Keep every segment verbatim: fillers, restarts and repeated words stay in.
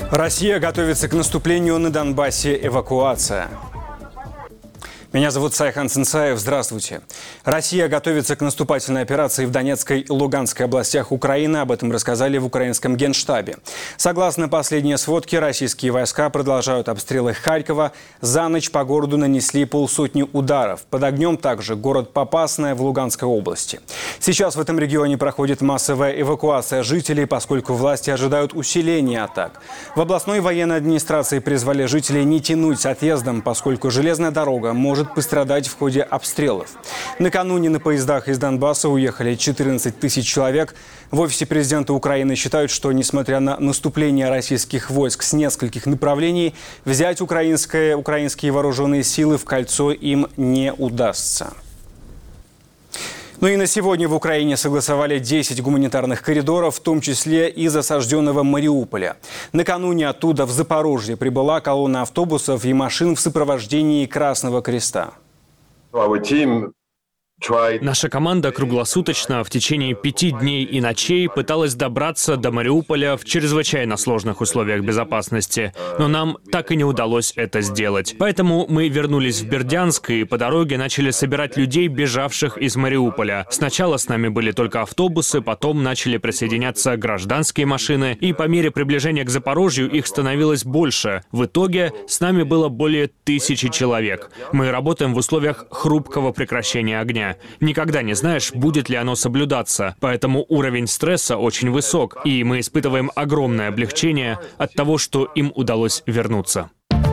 Россия готовится к наступлению на Донбассе. Эвакуация. Меня зовут Сайхан Цинцаев. Здравствуйте. Россия готовится к наступательной операции в Донецкой и Луганской областях Украины. Об этом рассказали в украинском Генштабе. Согласно последней сводке, российские войска продолжают обстрелы Харькова. За ночь по городу нанесли полсотни ударов. Под огнем также город Попасная в Луганской области. Сейчас в этом регионе проходит массовая эвакуация жителей, поскольку власти ожидают усиления атак. В областной военной администрации призвали жителей не тянуть с отъездом, поскольку железная дорога может пострадать в ходе обстрелов. Накануне на поездах из Донбасса уехали четырнадцать тысяч человек. В офисе президента Украины считают, что, несмотря на наступление российских войск с нескольких направлений, взять украинское, украинские вооруженные силы в кольцо им не удастся. Ну и на сегодня в Украине согласовали десять гуманитарных коридоров, в том числе из осажденного Мариуполя. Накануне оттуда в Запорожье прибыла колонна автобусов и машин в сопровождении Красного Креста. Наша команда круглосуточно в течение пяти дней и ночей пыталась добраться до Мариуполя в чрезвычайно сложных условиях безопасности. Но нам так и не удалось это сделать. Поэтому мы вернулись в Бердянск и по дороге начали собирать людей, бежавших из Мариуполя. Сначала с нами были только автобусы, потом начали присоединяться гражданские машины, и по мере приближения к Запорожью их становилось больше. В итоге с нами было более тысячи человек. Мы работаем в условиях хрупкого прекращения огня. Никогда не знаешь, будет ли оно соблюдаться, поэтому уровень стресса очень высок, и мы испытываем огромное облегчение от того, что им удалось вернуться.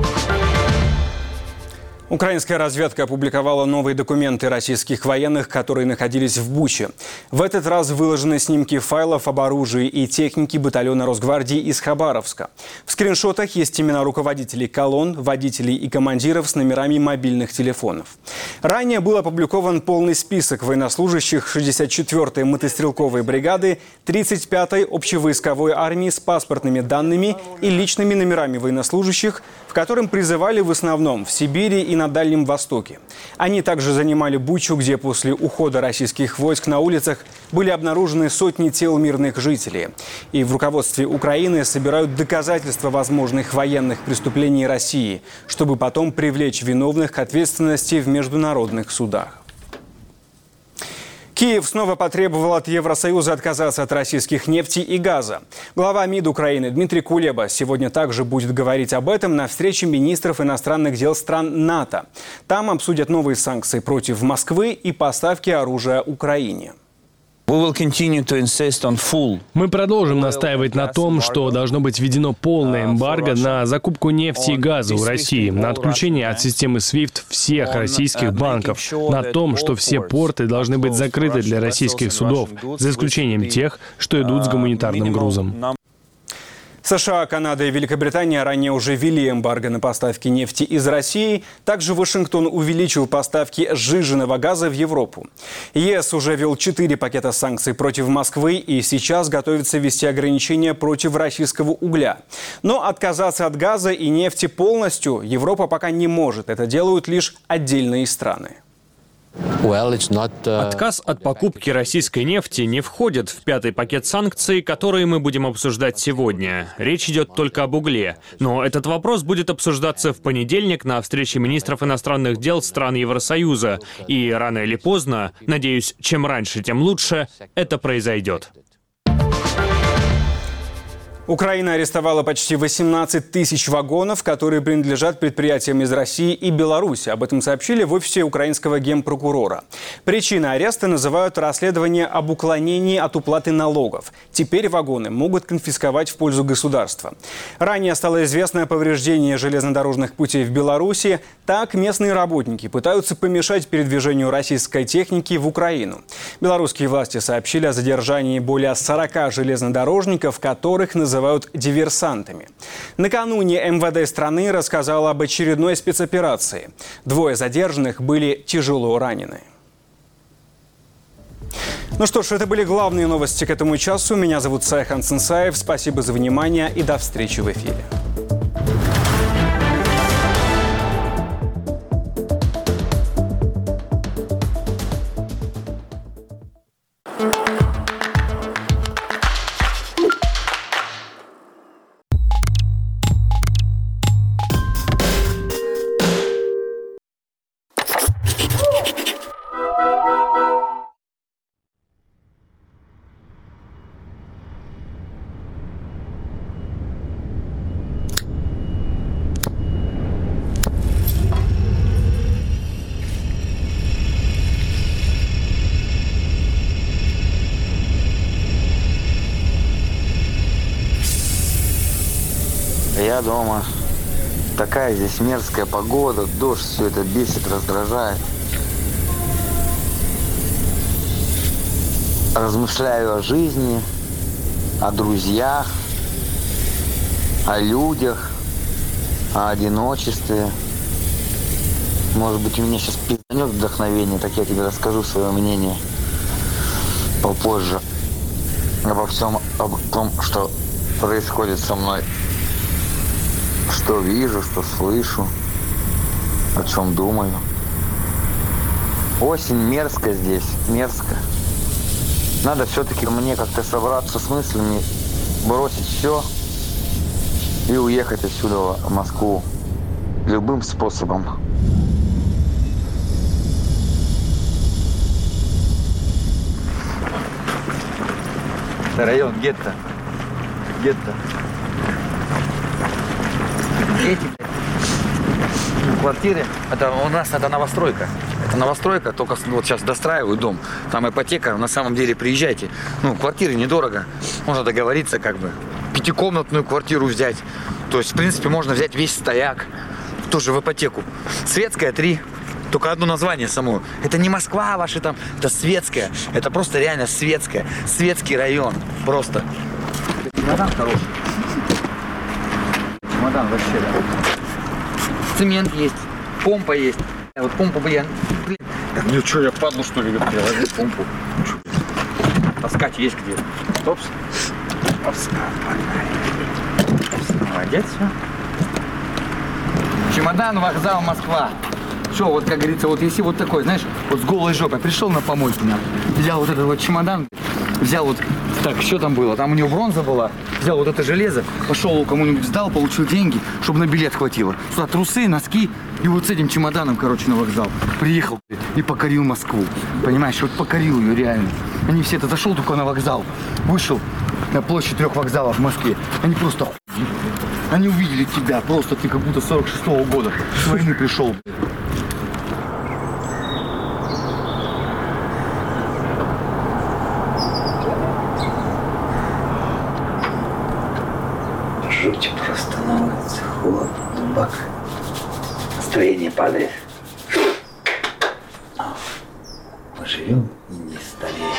Украинская разведка опубликовала новые документы российских военных, которые находились в Буче. В этот раз выложены снимки файлов об оружии и технике батальона Росгвардии из Хабаровска. В скриншотах есть имена руководителей колонн, водителей и командиров с номерами мобильных телефонов. Ранее был опубликован полный список военнослужащих шестьдесят четвёртой мотострелковой бригады, тридцать пятой общевойсковой армии с паспортными данными и личными номерами военнослужащих, в котором призывали в основном в Сибири и на Дальнем Востоке. Они также занимали Бучу, где после ухода российских войск на улицах были обнаружены сотни тел мирных жителей. И в руководстве Украины собирают доказательства возможных военных преступлений России, чтобы потом привлечь виновных к ответственности в международных судах. Киев снова потребовал от Евросоюза отказаться от российских нефти и газа. Глава МИД Украины Дмитрий Кулеба сегодня также будет говорить об этом на встрече министров иностранных дел стран НАТО. Там обсудят новые санкции против Москвы и поставки оружия Украине. Мы продолжим настаивать на том, что должно быть введено полное эмбарго на закупку нефти и газа у России, на отключение от системы свифт всех российских банков, на том, что все порты должны быть закрыты для российских судов, за исключением тех, что идут с гуманитарным грузом. США, Канада и Великобритания ранее уже ввели эмбарго на поставки нефти из России. Также Вашингтон увеличил поставки сжиженного газа в Европу. ЕС уже ввел четыре пакета санкций против Москвы и сейчас готовится ввести ограничения против российского угля. Но отказаться от газа и нефти полностью Европа пока не может. Это делают лишь отдельные страны. Отказ от покупки российской нефти не входит в пятый пакет санкций, которые мы будем обсуждать сегодня. Речь идет только об угле. Но этот вопрос будет обсуждаться в понедельник на встрече министров иностранных дел стран Евросоюза. И рано или поздно, надеюсь, чем раньше, тем лучше, это произойдет. Украина арестовала почти восемнадцать тысяч вагонов, которые принадлежат предприятиям из России и Беларуси. Об этом сообщили в офисе украинского генпрокурора. Причиной ареста называют расследование об уклонении от уплаты налогов. Теперь вагоны могут конфисковать в пользу государства. Ранее стало известно о повреждении железнодорожных путей в Беларуси. Так местные работники пытаются помешать передвижению российской техники в Украину. Белорусские власти сообщили о задержании более сорока железнодорожников, которых называют называют диверсантами. Накануне эм вэ дэ страны рассказала об очередной спецоперации. Двое задержанных были тяжело ранены. Ну что ж, это были главные новости к этому часу. Меня зовут Сайхан Цинцаев. Спасибо за внимание и до встречи в эфире. я дома. Такая здесь мерзкая погода, дождь, все это бесит, раздражает. Размышляю о жизни, о друзьях, о людях, о одиночестве. Может быть, у меня сейчас пизданет вдохновение, так я тебе расскажу свое мнение попозже. Обо всем, об том, что происходит со мной. Что вижу, что слышу, о чем думаю. Осень мерзко здесь, мерзко. Надо все-таки мне как-то собраться с мыслями, бросить все и уехать отсюда в Москву любым способом. Район гетто. Гетто. Эти квартиры, это у нас это новостройка. Это новостройка, только вот сейчас достраивают дом. Там ипотека, на самом деле приезжайте. Ну, квартиры недорого. Можно договориться как бы. Пятикомнатную квартиру взять. То есть, в принципе, можно взять весь стояк. Тоже в ипотеку. Светская три. Только одно название само. Это не Москва ваша там, это Светская. Это просто реально Светская. Светский район. Просто. Чемодан хороший. Чемодан вообще, да. Цемент есть. Помпа есть. Вот помпу бы я... Блин. Ну что, я падну, что ли? Я возьму помпу. Таскать есть где. Стопс. Опс. Молодец. Чемодан, вокзал, Москва. Что, вот как говорится, вот если вот такой, знаешь, вот с голой жопой пришел на помойку, взял вот этот вот чемодан, взял вот, так, что там было, там у него бронза была, взял вот это железо, пошел кому-нибудь сдал, получил деньги, чтобы на билет хватило. Сюда трусы, носки, и вот с этим чемоданом, короче, на вокзал. Приехал и покорил Москву, понимаешь, вот покорил ее реально. Они все это, зашел только на вокзал, вышел на площадь трех вокзалов в Москве, они просто охуели. Они увидели тебя, просто ты как будто сорок шестого года с войны пришел. Жуть просто становится, холодно, дубак. Настроение падает. Мы живем и не стареем.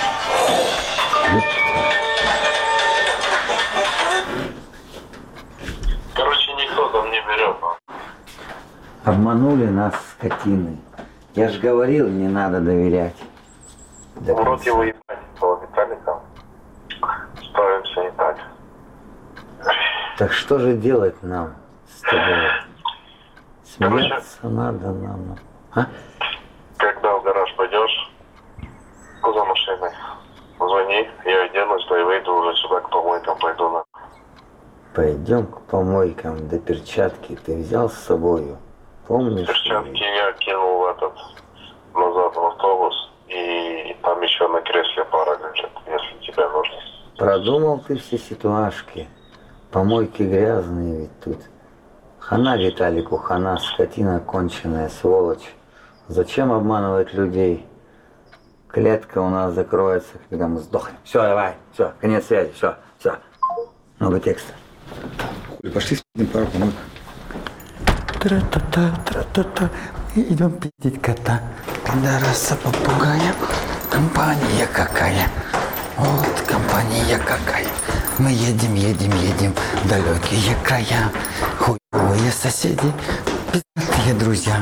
Короче, никто там не берет. Обманули нас, скотины. Я ж говорил, не надо доверять. В рот его ебать, этого Виталика. Строим все не так. Так что же делать нам с тобой? Короче, Смеяться надо нам. А? когда в гараж пойдешь, за машиной, звони, я оденусь, да и выйду уже сюда к помойкам, пойду на. Пойдем к помойкам, до перчатки ты взял с собою? Помнишь? Перчатки я кинул в этот, назад в автобус, и там еще на кресле пара лежит, если тебе нужно. Продумал ты все ситуашки. Помойки грязные ведь тут. Хана Виталику, хана, скотина конченая, сволочь. Зачем обманывать людей? Клетка у нас закроется, когда мы сдохнем. Все, давай, все, конец связи, все, все. Много текста. Хуй, пошли с***ем пару помойок. Тра-та-та, тра-та-та, идем пиздить кота. Пидораса попугая, компания какая. Вот компания какая. Мы едем, едем, едем в далекие края. Хуевые соседи, пиздатые друзья.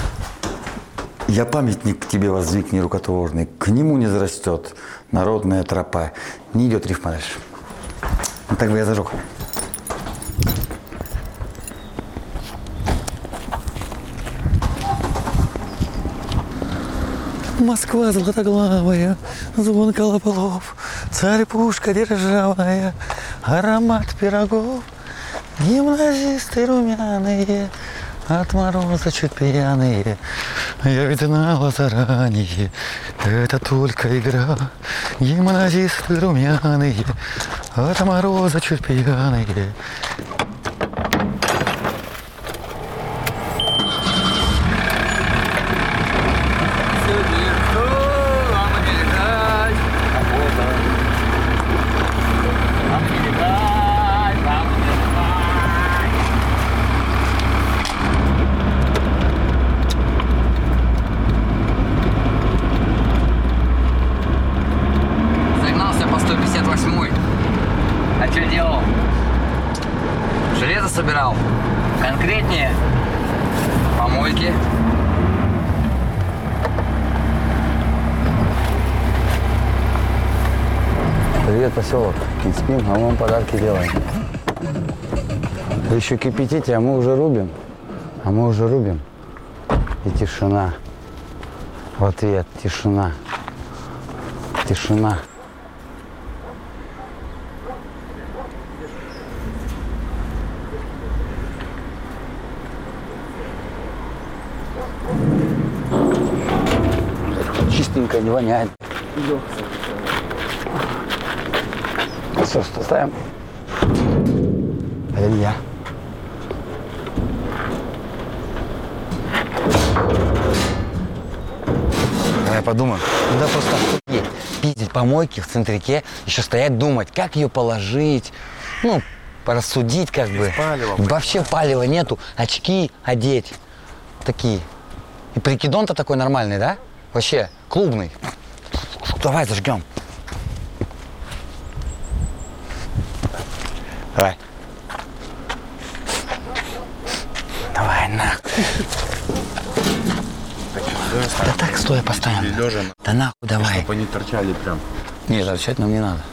Я памятник к тебе воздвиг нерукотворный, к нему не зарастет народная тропа. Не идет рифма дальше. Вот так бы я зажег. Москва золотоглавая, звон колоколов, царь-пушка державная, аромат пирогов, гимназисты румяные, от мороза чуть пьяные. Я ведь знала заранее, это только игра. Гимназисты румяные, от мороза чуть пьяные. сто пятьдесят восьмой. А что делал? Железо собирал. Конкретнее. Помойки. Привет, поселок. Не спим, а мы вам подарки делаем. Вы еще кипятите, а мы уже рубим. А мы уже рубим. И тишина. В ответ тишина. Тишина. Чистенько, не воняет. Все, что ставим? Это не я. Давай подумаем. Надо просто охуеть. Пиздить помойки в центрике, еще стоять думать, как ее положить. Ну, порассудить как бы. Палева, вообще палева нету. Очки одеть. Такие. И прикидон-то такой нормальный, да? Вообще, клубный. Давай зажгем. Давай. Давай, нахуй. Да так, стоя поставим. Лежа. Да нахуй, давай. Чтобы они торчали прям. Не, торчать нам не надо.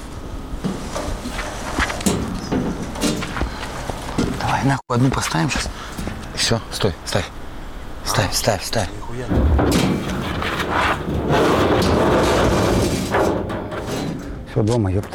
Давай, нахуй, одну поставим сейчас. Все, стой, ставь. Ставь, ставь, ставь. Все, дома, ёпта.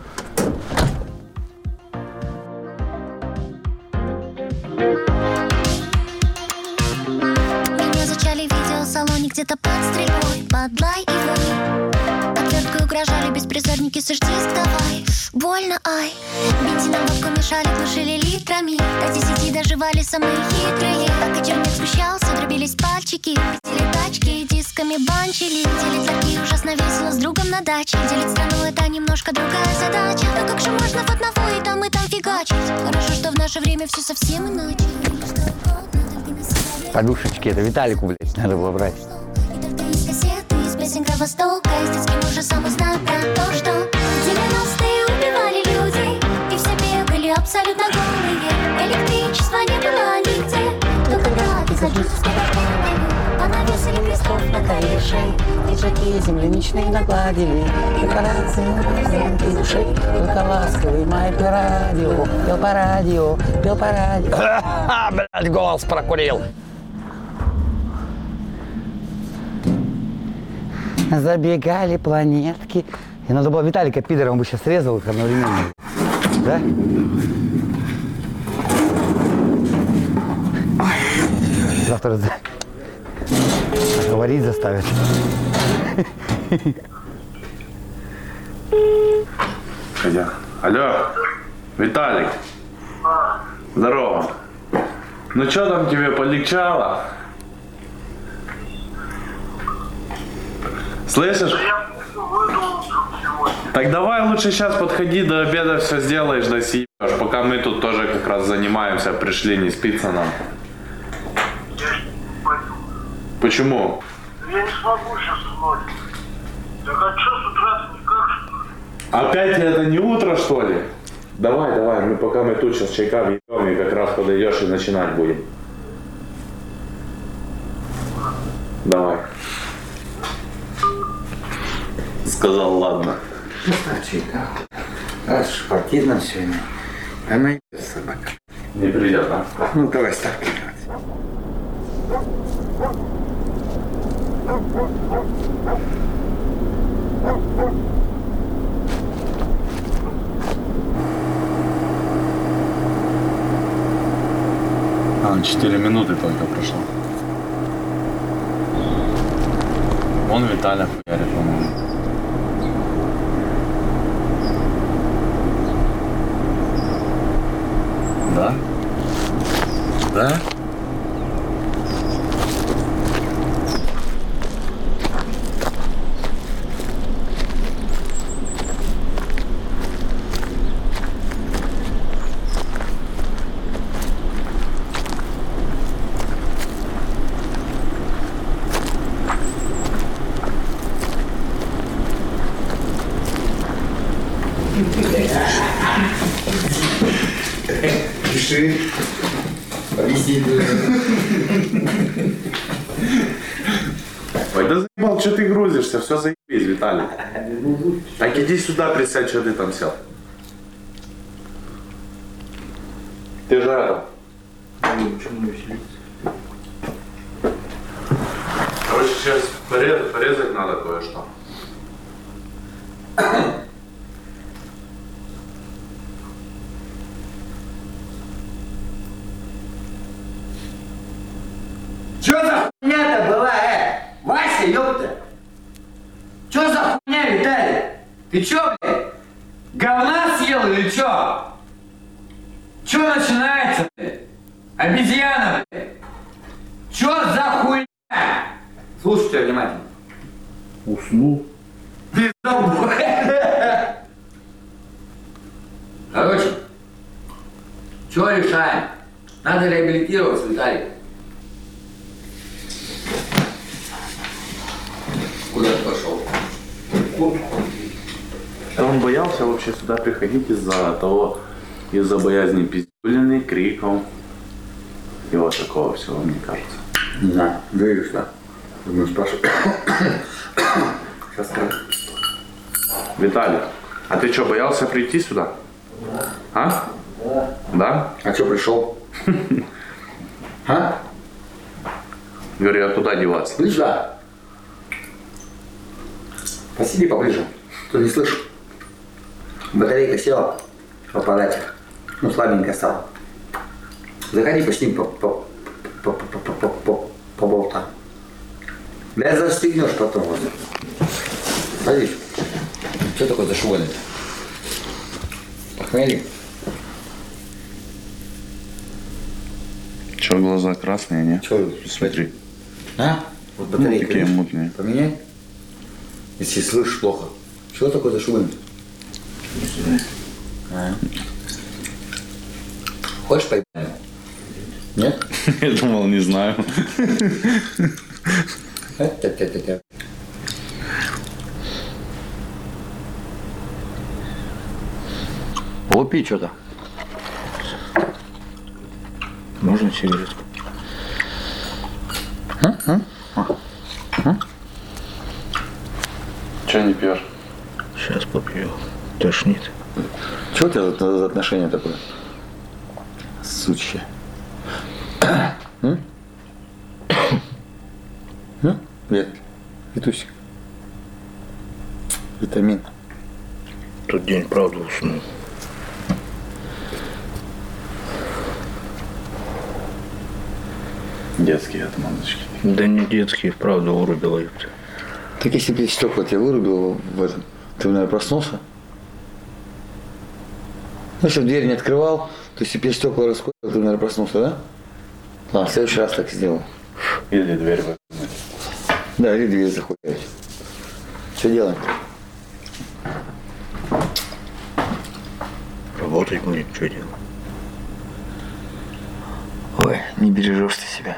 Где-то под стрельбой, под лай и вой. Отверткой угрожали беспризорники, сождись давай. Больно, ай. Бензином водку мешали, глушили литрами. До десяти доживали самые хитрые. Пока черник сгущался, дробились пальчики. Пиздили тачки, дисками банчили. Делить ларьки ужасно весело с другом на даче. Делить страну это немножко другая задача. Но как же можно в одного и там, и там фигачить? Хорошо, что в наше время все совсем иначе. Подушечки, это Виталику, блядь, надо было брать. Песен Кровостока, и с детским ужасом узнал про то, что в девяностые убивали людей, и все бегали абсолютно голые. Электричества не было нигде, только град из аджутовской дорогой. Понавесили крестов на крышей, пиджаки земляничные нагладили, декорации на души, только ласковый май по радио, пел по радио, пел по радио. Блядь, голос прокурил. Забегали планетки. И надо было Виталика пидора, он бы сейчас срезал их одновременно. Да? Завтра за... говорить заставят. Алло, Виталик. Здорово. Ну что там тебе полегчало? Слышишь? Так давай лучше сейчас подходи, до обеда все сделаешь, да съебешь, пока мы тут тоже как раз занимаемся, пришли, не спится нам. Почему? Я не смогу сейчас ночью. Так а что с утра никак, что ли? Опять это не утро, что ли? Давай, давай, мы пока мы тут сейчас чайка въебем, и как раз подойдешь и начинать будем. Давай. Сказал, ладно. Чайка. Раз спортивно сегодня. Она и собака. Неприятно. Ну, давай ставки делать. А, четыре минуты только прошло. Вон Виталя хуярит, по-моему. Да? Да? Пиши. Объясни. Ой, да заебал, что ты грузишься? Все заебись, Виталий. Так иди сюда, присядь, что ты там сел. Ты же это. Короче, сейчас порезать, порезать надо кое-что. Чё за хуйня-то была, э? Вася, ёпта! Чё за хуйня, Виталий? Ты чё, блядь? Говна съел или чё? Чё начинается, блядь? Обезьяна, блядь? Чё за хуйня? Слушайте внимательно. Уснул. Пиздобой. Короче, чё решаем? Надо реабилитироваться, Виталий. Куда ты пошел? Да он боялся вообще сюда приходить из-за того, из-за боязни пиздюлины, криков и вот такого всего, мне кажется. Не знаю, веришь, да? Думаю, спрашиваю. Сейчас скажу. Виталий, а ты что, боялся прийти сюда? А? Да. Да? А чё пришел? А? Говорю, я туда деваться. Ближе, да. Посиди поближе. Ты не слышишь? Батарейка села в аппарате. Ну, слабенькая стала. Заходи, посидим по, по, по, по, по, по, по, по болтам. Да застегнешь потом. Вот. Смотри. Что такое за швоны? Похмелье? Че, глаза красные, не? Че, Смотри. А? Вот батарейка. Ну, такие видишь? мутные. Поменяй. Если слышишь плохо. Что такое за швоны? А. Хочешь поебать? Нет? Я думал, не знаю. Тя-тя-тя-тя. Лупи что-то. Можно сигаретку? А? А? А? Че не пьешь? Сейчас попью. Тошнит. Что у тебя за, за отношение такое? Сучье. М? Ну, привет. Витусик. Витамин. Тот день правда уснул. Детские отмазочки. Да не детские, правда вырубила ёпта. Так если бы стекла тебя вырубило в этом, ты, наверное, проснулся? Ну, если дверь не открывал, то если бы стекла раскрыл, ты, наверное, проснулся, да? Ладно, в следующий раз так сделал. Или дверь выгнать. Да, или дверь захуять. Что делаем? Работать будет, что делать? Ой, не бережешь ты себя.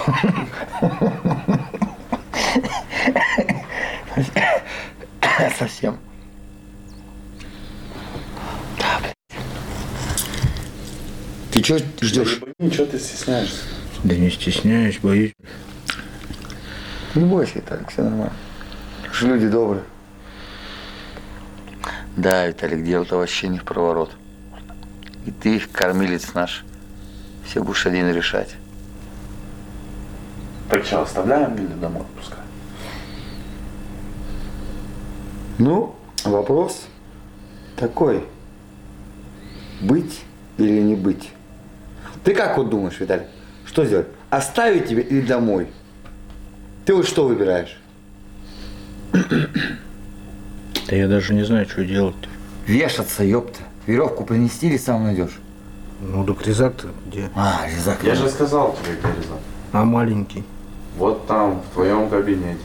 Совсем. Да, блядь. Ты что ждешь? Ничего ты стесняешься. Да не стесняюсь, боюсь. Не бойся, Виталик, все нормально. Же люди добрые. Да, Виталик, дело-то вообще не в проворот. И ты, кормилец наш, все будешь один решать. Так что, оставляем или домой пускай? Ну, вопрос такой. Быть или не быть? Ты как вот думаешь, Виталий? Что сделать? Оставить тебя или домой? Ты вот что выбираешь? Да я даже не знаю, что делать-то. Вешаться, ёпта. Веревку принести или сам найдешь? Ну, так резак-то где? А, резак. Я же сказал тебе, где резак. А маленький? Вот там, в твоем кабинете.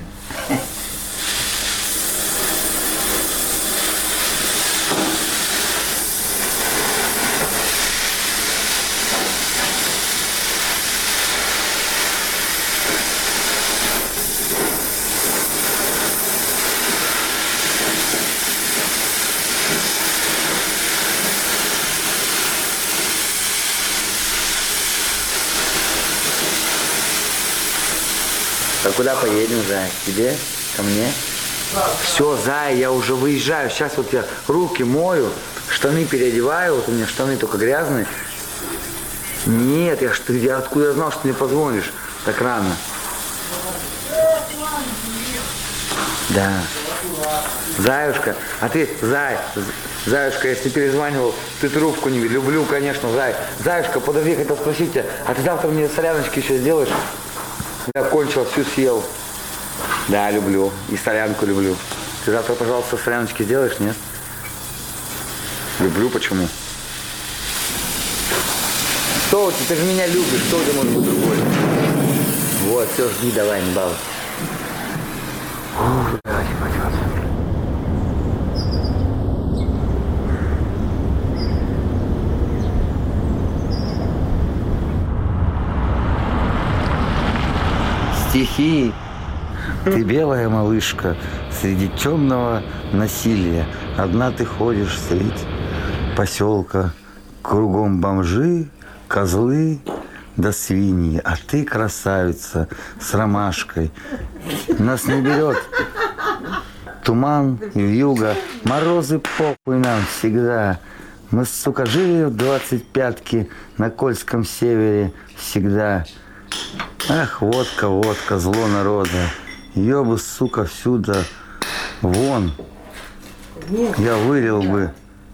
куда поедем, Зай? К тебе? Ко мне? Все, Зай, я уже выезжаю. Сейчас вот я руки мою, штаны переодеваю. Вот у меня штаны только грязные. Нет, я, что, я откуда знал, что ты мне позвонишь так рано? Да. Заюшка, а ты, Зай, Заюшка, если перезванивал, ты трубку не видел. Люблю, конечно, Зай. Заюшка, подожди, хотел спросить тебя, а ты завтра мне соляночки еще сделаешь? Я кончил, всю съел. Да, люблю. И солянку люблю. Ты завтра, пожалуйста, соляночки сделаешь, нет? Люблю, почему? Что у тебя, ты же меня любишь, что у тебя может быть другой? Вот, все, жди, давай, не балуй. Давай, пойдем. Стихи. Ты белая малышка среди темного насилия. Одна ты ходишь средь поселка. Кругом бомжи, козлы да свиньи. А ты красавица с ромашкой. Нас не берет туман и вьюга. Морозы похуй нам всегда. Мы, сука, жили в двадцать пятке на Кольском севере всегда. Ах, водка, водка, зло народа. Ее бы, сука, всюду вон. Я вылил бы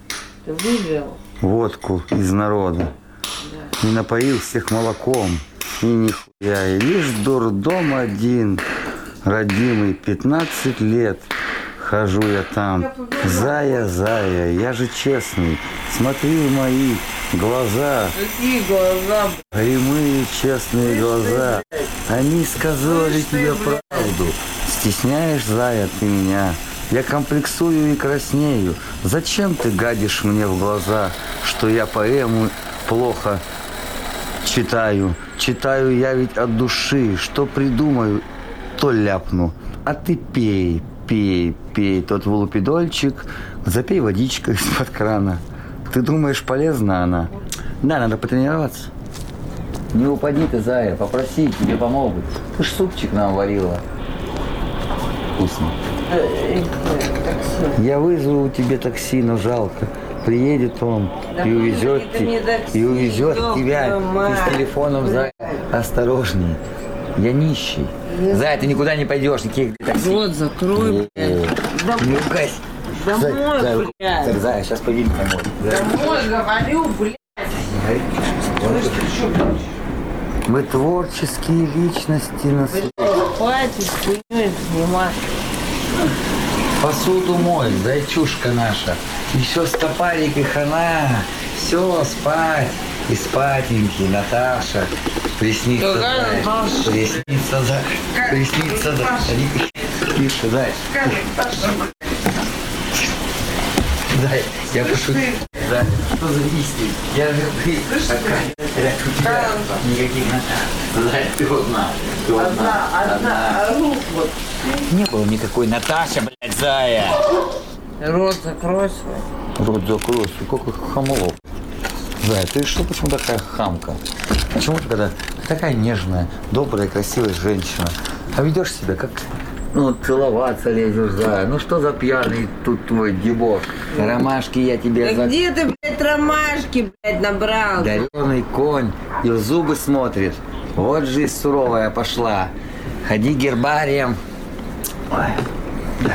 водку из народа. И напоил всех молоком. И нихуя. И лишь дурдом один, родимый, пятнадцать лет. Хожу я там. Зая, зая, я же честный. Смотри в мои глаза. Какие глаза? Прямые, честные глаза. Они сказали тебе правду. Стесняешь, Зая, ты меня. Я комплексую и краснею. Зачем ты гадишь мне в глаза, что я поэму плохо читаю? Читаю я ведь от души. Что придумаю, то ляпну. А ты пей, пей, пей тот валупидольчик. Запей водичкой из-под крана. Ты думаешь, полезна она? Да, надо потренироваться. Не упади ты, Зая, попроси, тебе помогут. Ты ж супчик нам варила. Вкусно. Я вызову тебе такси, но жалко. Приедет он да и увезет, те, и увезет тебя. Ты с телефоном, Зая, осторожней. Я нищий. Я... Зая, ты никуда не пойдешь, никаких такси. Вот, закрой, блядь. Не ругайся. Домой, Зая, блядь. Так, Зая, сейчас поедем домой. Домой, говорю, блядь. Мы творческие личности на свете. Хватит хуйней заниматься. Посуду мой, зайчушка наша. Еще стопарик и хана. Все, спать. И спатенький, Наташа. Приснится, Зай. Приснится, Зай. Приснится, Зай. Тише, Зай. Зай, я пошутил. Да, что за истин? Я же ты такая. У тебя никаких Наташ. Зай, ты одна. Ты одна. Одна, одна. Вот. Не было никакой Наташи, блядь, Зая. Рот закрой свой. Рот закрой свой. Какой хамолок. Зая, ты что, почему такая хамка? Почему ты когда такая нежная, добрая, красивая женщина, а ведешь себя как... Ну, целоваться лезешь, Зая. Ну, что за пьяный тут твой дебош? Ромашки я тебе... Да за... где ты, блядь, ромашки, блядь, набрал? Дареный конь и в зубы смотрит. Вот жизнь суровая пошла. Ходи гербарием. Ой, так.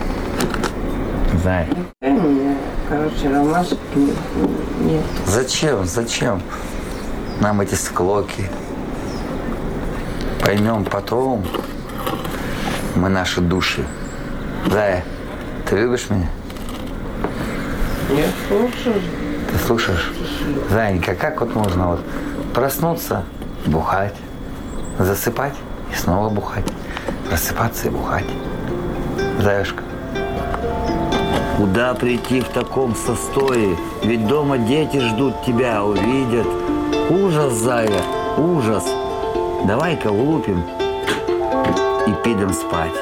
Зай. Короче, ромашек нет. Зачем, зачем нам эти склоки? Поймем потом. Мы наши души. Зая, ты любишь меня? Я слушаю. Ты слушаешь? Заинька, как вот можно вот проснуться, бухать, засыпать и снова бухать, просыпаться и бухать? Заюшка. Куда прийти в таком состое? Ведь дома дети ждут тебя, увидят. Ужас, Зая, ужас. Давай-ка улупим и пидем спать.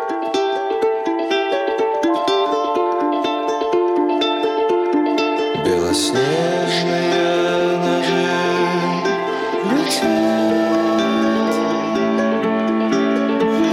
Белоснежные ножи летят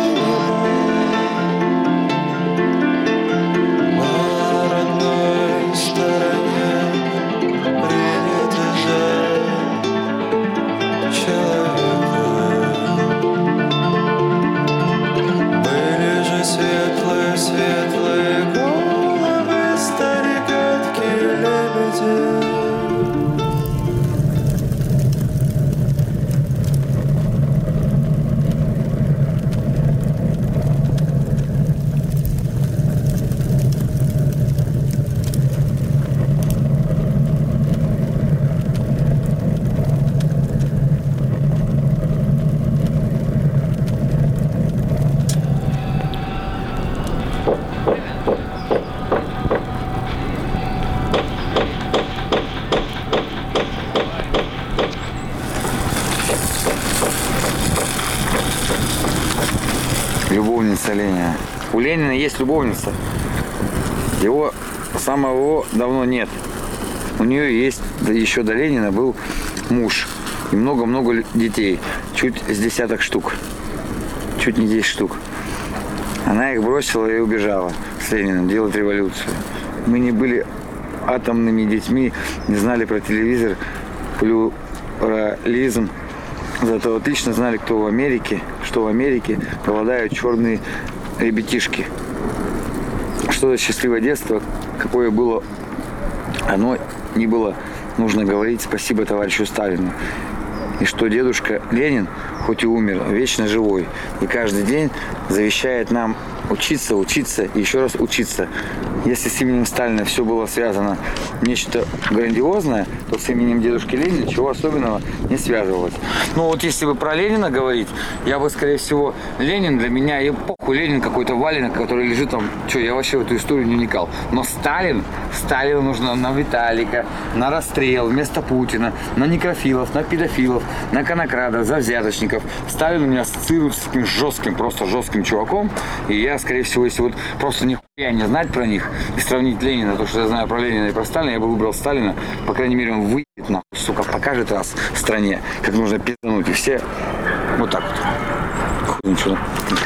любовница Ленина. У Ленина есть любовница. Его самого давно нет. У нее есть, да еще до Ленина был муж. И много-много детей. Чуть с десяток штук. Чуть не десять штук. Она их бросила и убежала с Лениным делать революцию. Мы не были атомными детьми, не знали про телевизор, плюрализм. Зато отлично знали, кто в Америке, что в Америке голодают черные ребятишки. Что за счастливое детство, какое было, оно не было. Нужно говорить спасибо товарищу Сталину. И что дедушка Ленин, хоть и умер, вечно живой. И каждый день завещает нам учиться, учиться и еще раз учиться. Если с именем Сталина все было связано нечто грандиозное, то с именем дедушки Ленина ничего особенного не связывалось. Ну вот если бы про Ленина говорить, я бы, скорее всего, Ленин для меня и похуй, Ленин какой-то валенок, который лежит там, что, я вообще в эту историю не вникал. Но Сталин, Сталину нужно на Виталика, на расстрел вместо Путина, на некрофилов, на педофилов, на конокрадов, завзяточников. Сталин у меня ассоциируется с таким жестким, просто жестким чуваком. И я, скорее всего, если вот просто нихуя не знать про них и сравнить Ленина, то, что я знаю про Ленина и про Сталина, я бы выбрал Сталина. По крайней мере, он выйдет нахуй, сука, покажет раз в стране, как нужно пиздануть. И все вот так вот. Хуй ничего.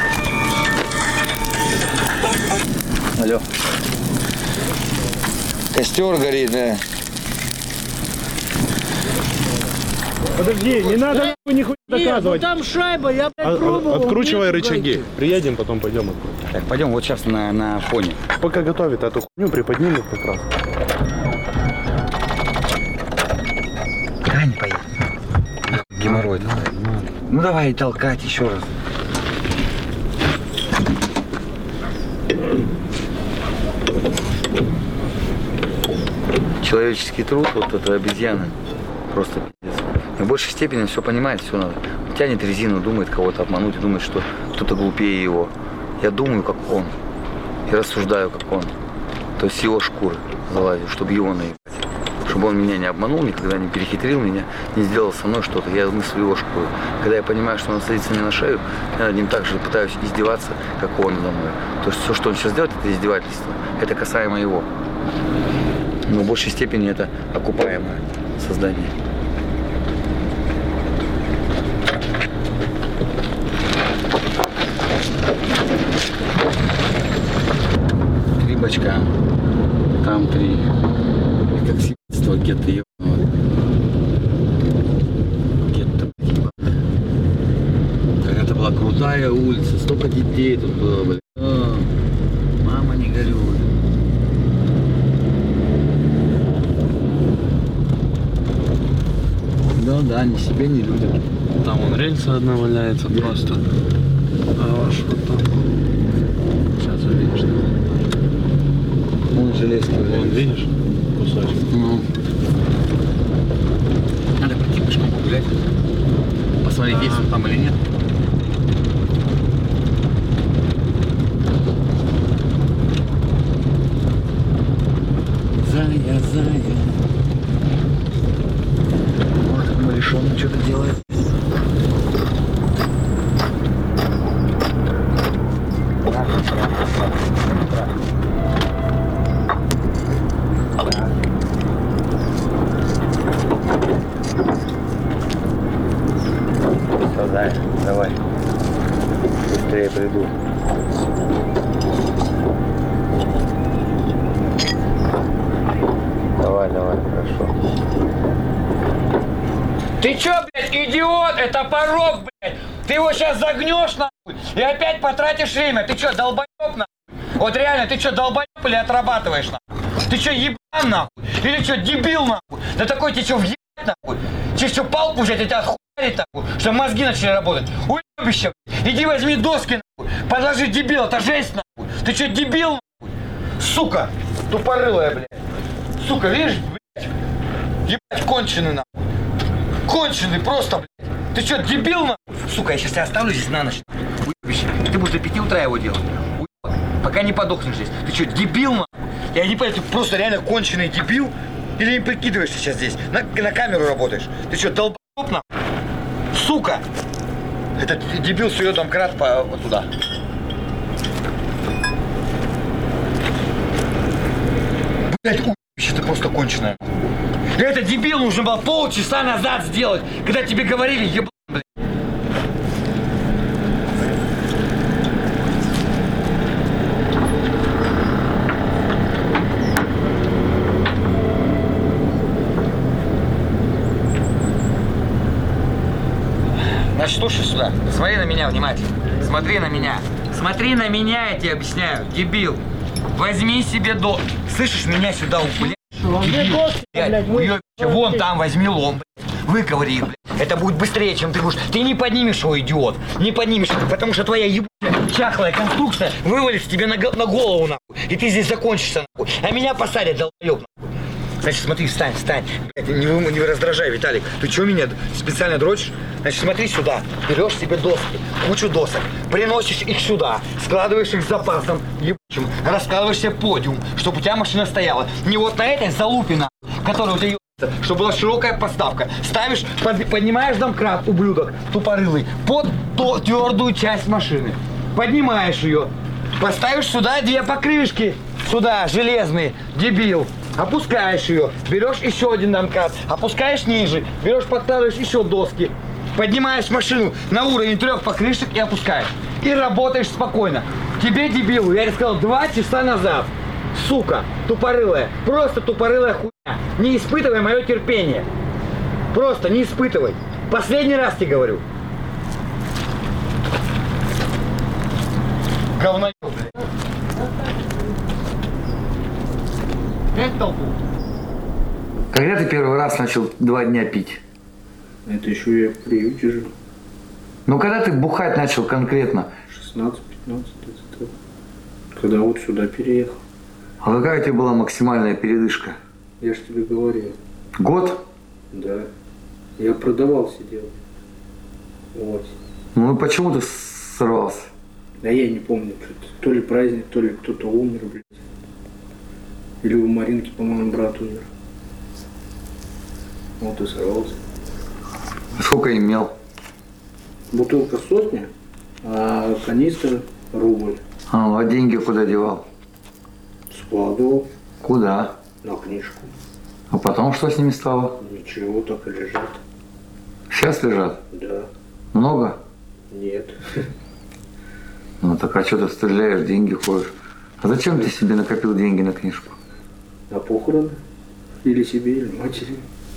Алло. Костер горит, да. Подожди, не надо нихуя доказывать. Нет, ну там шайба, я блядь, От, пробовал. откручивай Нет, рычаги. блядь. Приедем, потом пойдем. Так, пойдем вот сейчас на, на фоне. Пока готовит эту хуйню, приподнимет как раз. Давай не поедем. Геморрой давай. Ну давай толкать еще раз. Человеческий труд, вот это обезьяна. Просто пиздец. В большей степени все понимает, все надо. Тянет резину, думает кого-то обмануть и думает, что кто-то глупее его. Я думаю, как он. И рассуждаю, как он. То есть с его шкуры залазю, чтобы его наебать. Чтобы он меня не обманул, никогда не перехитрил меня, не сделал со мной что-то. Я мыслю его шкуру. Когда я понимаю, что он садится мне на шею, я над ним также пытаюсь издеваться, как он надо мной. То есть все, что он сейчас делает, это издевательство. Это касаемо его. Но в большей степени это окупаемое создание. Три бачка, там три. И как съебство гетто ебаного. Гетто ебаное. Когда-то была крутая улица, столько детей тут было, блин. О, мама, не горюй. Да, да, ни себе, ни людям. Там вон рельса одна валяется просто. А ваш вот там. Сейчас увидишь. Вон железки валяются. Вон, видишь? Кусочек. Ну. Надо пойти пешком погулять. Посмотреть, есть он там или нет. Зая, зая. Может, мы решим что-то делаем. Все, Зая, давай. Быстрее приду. Давай, давай, хорошо. Ты чё, блядь, идиот? Это порог, блядь! Ты его сейчас загнешь, нахуй, и опять потратишь время. Ты чё, долбоёб, нахуй? Вот реально, ты чё, долбоёб или отрабатываешь, нахуй? Ты чё, ебан, нахуй? Или чё, дебил, нахуй? Да такой тебе чё, въебать, нахуй? Тебе чё, палку взять и тебя отхуярить, нахуй? Чтобы мозги начали работать? Уебище, блядь! Иди возьми доски, нахуй! Подложи, дебил, это жесть, нахуй! Ты чё, дебил, нахуй? Сука! Тупорылая, блядь! Сука, видишь, блядь? Ебать, конченый, нахуй! Конченый просто, блядь! Ты что, дебил, нахуй? Сука, я сейчас тебя оставлю здесь на ночь. Уебище. Ты будешь до пяти утра его делать. Уебак. Пока не подохнешь здесь. Ты что, дебил, нахуй? Я не понимаю, ты просто реально конченый дебил? Или не прикидываешься сейчас здесь? На, на камеру работаешь. Ты что, долбоёб, нахуй? Сука! Этот дебил сует там крат по вот туда. блядь, уебище, ты просто конченая. Это дебил нужно было полчаса назад сделать, когда тебе говорили, ебать, блядь. Значит, слушай сюда, смотри на меня внимательно. Смотри на меня. Смотри на меня, я тебе объясняю, дебил. Возьми себе до... Слышишь, меня сюда, блядь. Блядь, уебище, вон там возьми лом, блядь. Выковыри их, блядь. Это будет быстрее, чем ты будешь. Ты не поднимешь его, идиот. Не поднимешь, потому что твоя ебучая чахлая конструкция вывалится тебе на, на голову, нахуй. И ты здесь закончишься, нахуй. А меня посадят, долбоёб, нахуй. Значит, смотри, встань, встань. Блядь, не, не раздражай, Виталик. Ты что меня специально дрочишь? Значит, смотри сюда. Берешь себе доски, кучу досок, приносишь их сюда, складываешь их с запасом, ебучим, раскладываешь себе подиум, чтобы у тебя машина стояла. Не вот на этой залупе, которая у тебя ебется, чтобы была широкая поставка. Ставишь, под, поднимаешь домкрат, ублюдок, тупорылый, под то, твердую часть машины. Поднимаешь ее, поставишь сюда две покрышки, сюда, железные, дебил. Опускаешь ее, берешь еще один домкрат, опускаешь ниже, берешь, подкладываешь еще доски, поднимаешь машину на уровень трех покрышек и опускаешь. И работаешь спокойно. Тебе, дебилу, я сказал два часа назад. Сука, тупорылая, просто тупорылая хуйня. Не испытывай мое терпение. Просто не испытывай. Последний раз тебе говорю. Говно, блядь. Когда ты первый раз начал два дня пить? Это еще я в приюте жил. Ну когда ты бухать начал конкретно? шестнадцать пятнадцать лет. Когда вот сюда переехал. А какая у тебя была максимальная передышка? Я ж тебе говорил. Год? Да. Я продавал сидел. Вот. Ну и почему ты сорвался? Да я не помню, что-то. То ли праздник, то ли кто-то умер, блядь. Или у Маринки, по-моему, брат умер. Вот и сорвался. Сколько имел? Бутылка сотня, а канистра рубль. А, а деньги куда девал? Складывал. Куда? На книжку. А потом что с ними стало? Ничего, так и лежат. Сейчас лежат? Да. Много? Нет. Ну так а что ты стреляешь, деньги ходишь? А зачем ты себе накопил деньги на книжку? На похороны. Или себе, или матери.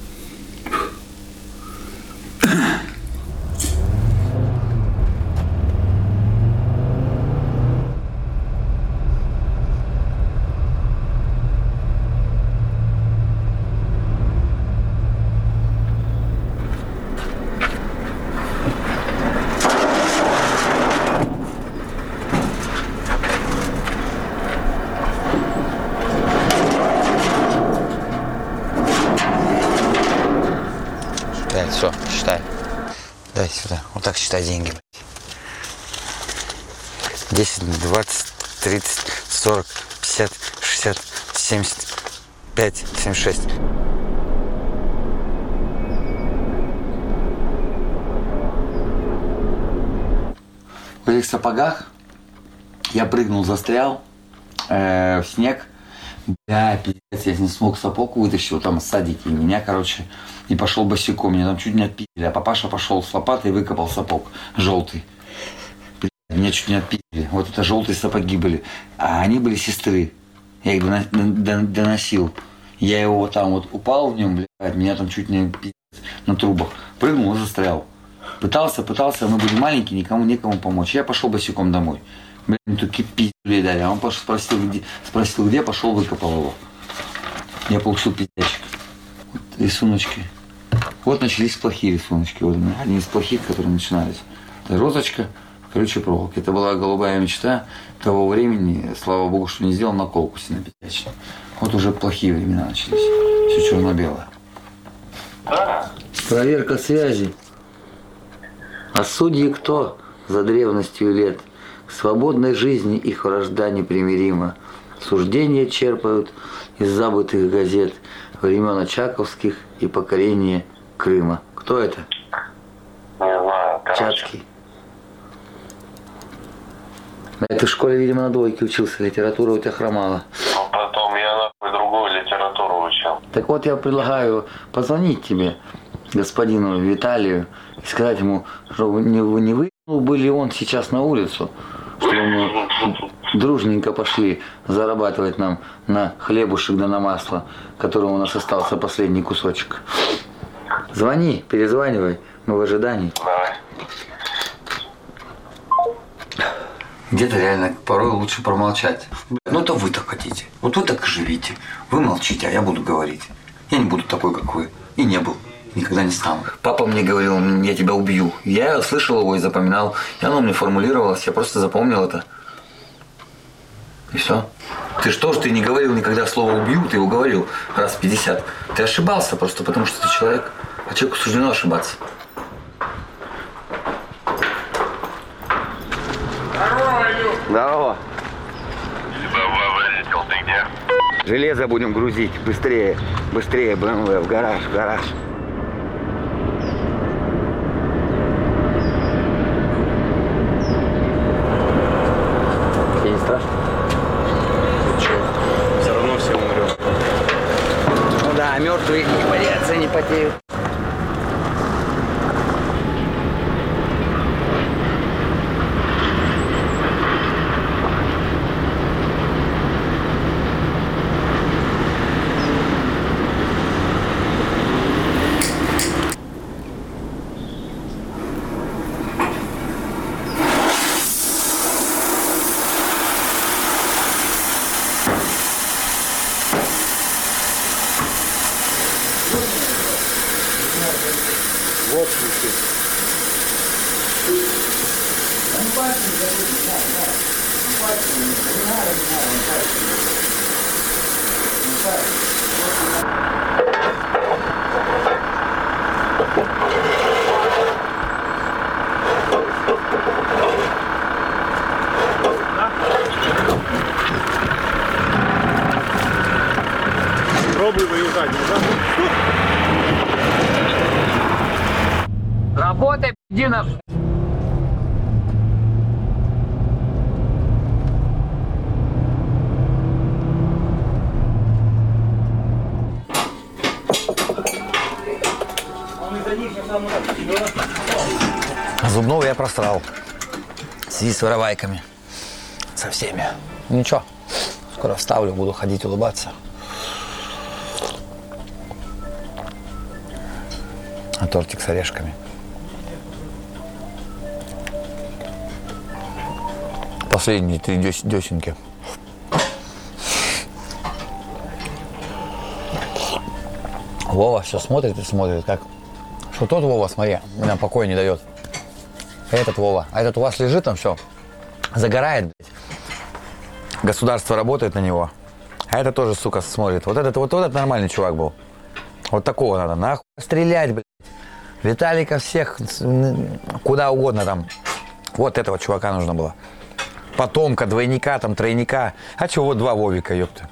Все, считай. Дай сюда. Вот так считай деньги. десять, двадцать, тридцать, сорок, пятьдесят, шестьдесят, семьдесят пять, семьдесят шесть. В этих сапогах я прыгнул, застрял э, в снег. Бля, пиздец, я не смог сапог вытащить, вот там садики меня, короче, и пошел босиком, меня там чуть не отпиздили, а папаша пошел с лопатой и выкопал сапог желтый. Бля, меня чуть не отпиздили, вот это желтые сапоги были, а они были сестры, я их доносил, я его вот там вот упал в нем, блядь, меня там чуть не пиздец на трубах, прыгнул и застрял. Пытался, пытался, мы были маленькие, никому некому помочь, я пошел босиком домой. Блин, такие пиздюли дали. А он пошел, спросил, где, спросил, где, пошел, выкопал его. Я получил пиздячек. Вот рисуночки. Вот начались плохие рисуночки. Вот одни из плохих, которые начинались. Это розочка, колючая проволока. Это была голубая мечта того времени. Слава богу, что не сделал наколку себе на пиздячек. Вот уже плохие времена начались. Все черно-белое. Проверка связи. А судьи кто за древностью лет? К свободной жизни их вражда непримирима. Суждения черпают из забытых газет времен Очаковских и покорения Крыма. Кто это? Не знаю, короче. Чацкий. Ты в школе, видимо, на двойке учился, литература у тебя хромала. Ну, потом я нахуй другой литературу учил. Так вот, я предлагаю позвонить тебе, господину Виталию, и сказать ему, что не, не вынул бы ли он сейчас на улицу, чтобы мы дружненько пошли зарабатывать нам на хлебушек да на масло, которого у нас остался последний кусочек. Звони, перезванивай, мы в ожидании. Давай. Где-то реально порой лучше промолчать. Ну это вы так хотите. Вот вы так и живите. Вы молчите, а я буду говорить. Я не буду такой, как вы. И не был. Никогда не стану. Папа мне говорил, я тебя убью. Я слышал его и запоминал. И оно мне формулировалось. Я просто запомнил это. И все. Ты что ж, ты не говорил никогда слово «убью», ты его говорил раз пятьдесят. Ты ошибался просто потому, что ты человек. А человеку суждено ошибаться. Здорово. Давай, водитель, ты где? Железо будем грузить. Быстрее, быстрее, бэ эм вэ, в гараж, в гараж. Тебе не страшно? Все равно все умрем. Ну да, мертвые не боятся, не потеют. Вот ключи. Пробуй выезжать, не Работай, Дина. Зубного я просрал. В связи с воровайками. Со всеми. Ничего. Скоро вставлю, буду ходить улыбаться. А тортик с орешками. Последние три дес- десенки. Вова все смотрит и смотрит, как... Что тот Вова, смотри, нам покоя не дает. Этот Вова. А этот у вас лежит там все. Загорает, блядь. Государство работает на него. А это тоже, сука, смотрит. Вот этот, вот, вот этот нормальный чувак был. Вот такого надо. Нахуй стрелять, блядь. Виталика всех, куда угодно там. Вот этого чувака нужно было. Потомка, двойника, там, тройника. А чего, вот два Вовика, ёпта.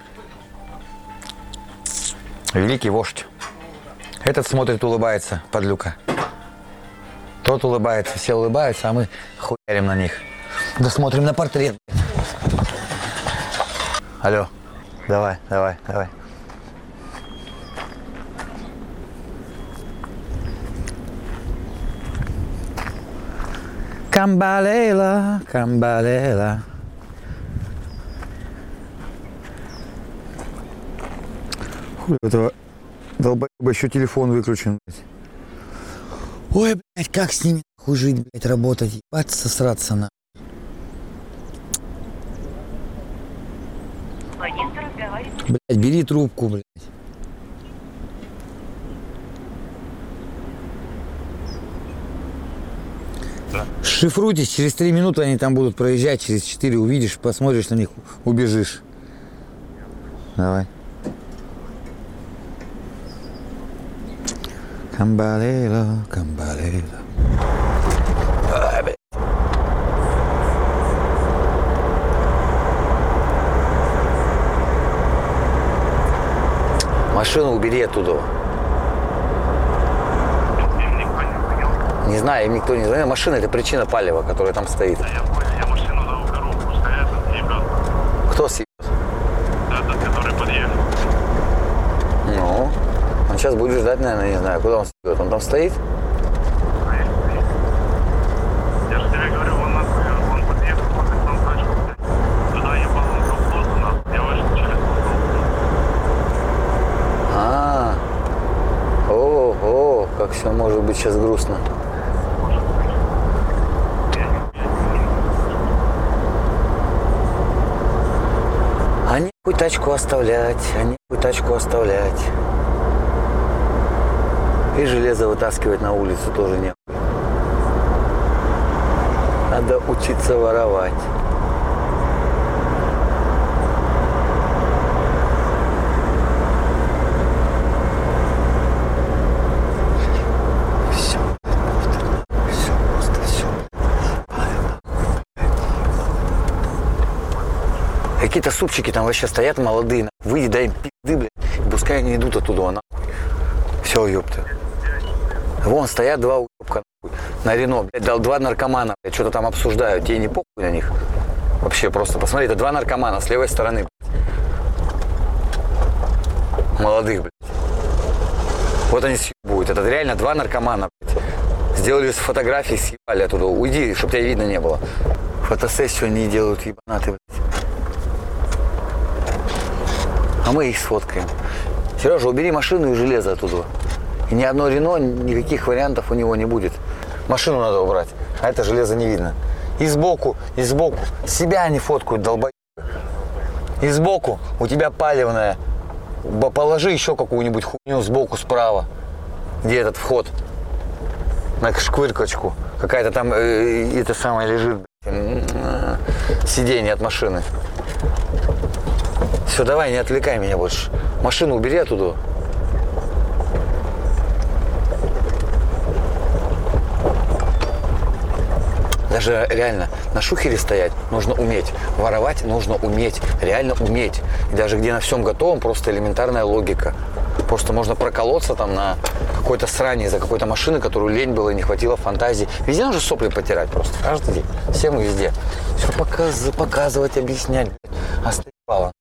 Великий вождь. Этот смотрит, улыбается, подлюка. Тот улыбается, все улыбаются, а мы хуярим на них. Да смотрим на портрет. Алло, давай, давай, давай. Камбалейла, камбалейла. Хуй этого долбоеба еще телефон выключен. Ой, блядь, как с ними нахуй жить, блядь, работать, ебаться, сраться на. Блядь, бери трубку, блядь. Да. Шифруйтесь, через три минуты они там будут проезжать, через четыре увидишь, посмотришь на них, убежишь. Давай. Камбалейла, камбалейла. Ай, блядь. Машину убери оттуда. Не знаю, им никто не звонил. Машина – это причина палева, которая там стоит. Да я понял, я машину за коробку стоят, ебет. Кто съебет? Этот, который подъехал. сейчас будет ждать, наверное, не знаю, куда он идет. Он там стоит? Я же тебе говорю, он, он подъехал, он там тачку, туда ебал, он пропуск у нас, я вышел через А, о, о, как все может быть сейчас грустно. А нехуй тачку оставлять, а нехуй тачку оставлять. И железо вытаскивать на улицу тоже нехуй. Надо учиться воровать. Все, все, просто все. Какие-то супчики там вообще стоят молодые. Выйди, дай им пизды, блядь. И пускай они идут оттуда, нахуй. Все, ёпта. Вон стоят два уебка, нахуй. На Рено, блядь, дал два наркомана, блядь, что-то там обсуждают. Тебе не похуй на них? Вообще просто посмотри, это два наркомана с левой стороны, блядь. Молодых, блядь. Вот они съебывают. Это реально два наркомана, блядь. Сделали фотографии, съебали оттуда. Уйди, чтобы тебя видно не было. Фотосессию они делают, ебанаты, блядь. А мы их сфоткаем. Сережа, убери машину и железо оттуда. И ни одно Рено, никаких вариантов у него не будет. Машину надо убрать, а это железо не видно. И сбоку, и сбоку. Себя они фоткают, долбоебы. И сбоку у тебя палевная. Положи еще какую-нибудь хуйню сбоку, справа. Где этот вход? На шквыркочку. Какая-то там, э, это самое лежит, э, сиденье от машины. Все, давай, не отвлекай меня больше. Машину убери оттуда. Даже реально на шухере стоять нужно уметь. Воровать нужно уметь. Реально уметь. И даже где на всем готовом, просто элементарная логика. Просто можно проколоться там на какой-то сране из-за какой-то машины, которую лень было и не хватило фантазии. Везде нужно сопли потирать просто. Каждый день. Всем и везде. Все показ, показывать, объяснять. Остыпало.